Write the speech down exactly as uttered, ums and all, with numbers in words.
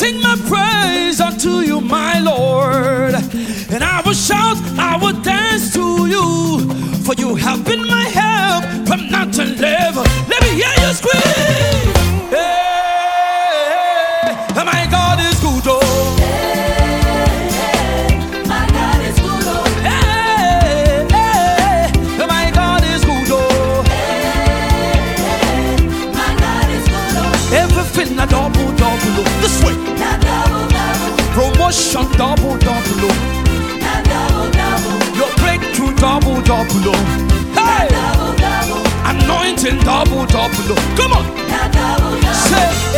sing my praise unto you, my Lord. And I will shout, I will dance to you, for you have been my help from mountain level. Let me hear you scream. Hey, my God is good, oh. Hey, my God is good, oh. Hey, hey, my God is good, oh. Hey, my God is good, oh. Everything a double, double, oh. This way. Na double, double. Promotion double, double, oh. Na double, double. Your breakthrough double, double, oh. Hey, Double, double. anointing double, double, oh. Come on. Na double, double. Say.